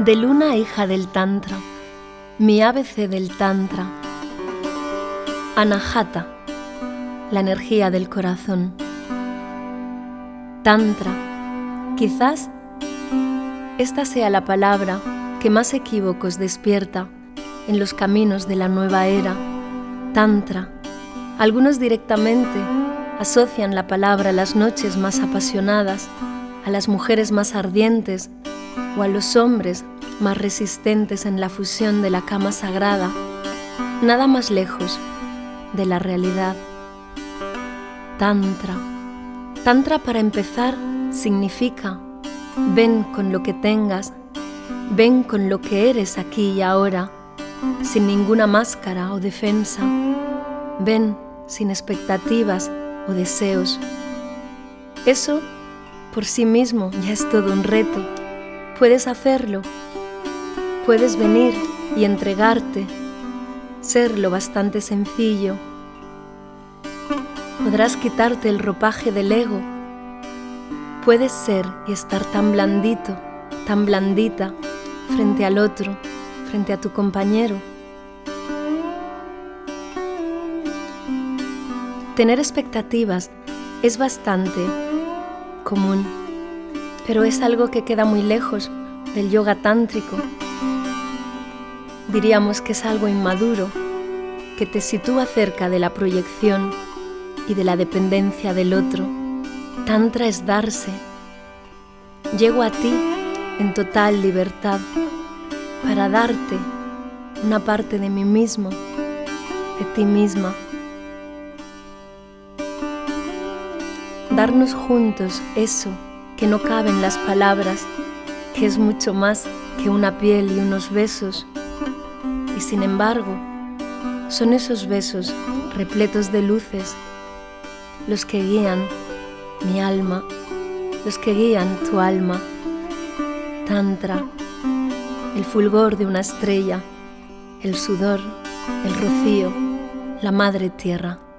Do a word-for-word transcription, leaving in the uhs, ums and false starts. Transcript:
De luna, hija del Tantra, mi A B C del Tantra. Anahata, la energía del corazón. Tantra, quizás esta sea la palabra que más equívocos despierta en los caminos de la nueva era. Tantra. Algunos directamente asocian la palabra a las noches más apasionadas, a las mujeres más ardientes o a los hombres más resistentes en la fusión de la cama sagrada, nada más lejos de la realidad. Tantra. Tantra, para empezar, significa ven con lo que tengas, ven con lo que eres aquí y ahora, sin ninguna máscara o defensa. Ven sin expectativas o deseos. Eso por sí mismo ya es todo un reto. Puedes hacerlo. Puedes venir y entregarte, ser lo bastante sencillo. Podrás quitarte el ropaje del ego. Puedes ser y estar tan blandito, tan blandita frente al otro, frente a tu compañero. Tener expectativas es bastante común, pero es algo que queda muy lejos del yoga tántrico. Diríamos que es algo inmaduro, que te sitúa cerca de la proyección y de la dependencia del otro. Tantra es darse. Llego a ti en total libertad para darte una parte de mí mismo, de ti misma. Darnos juntos eso que no cabe en las palabras, que es mucho más que una piel y unos besos. Y sin embargo, son esos besos repletos de luces los que guían mi alma, los que guían tu alma. Tantra, el fulgor de una estrella, el sudor, el rocío, la madre tierra.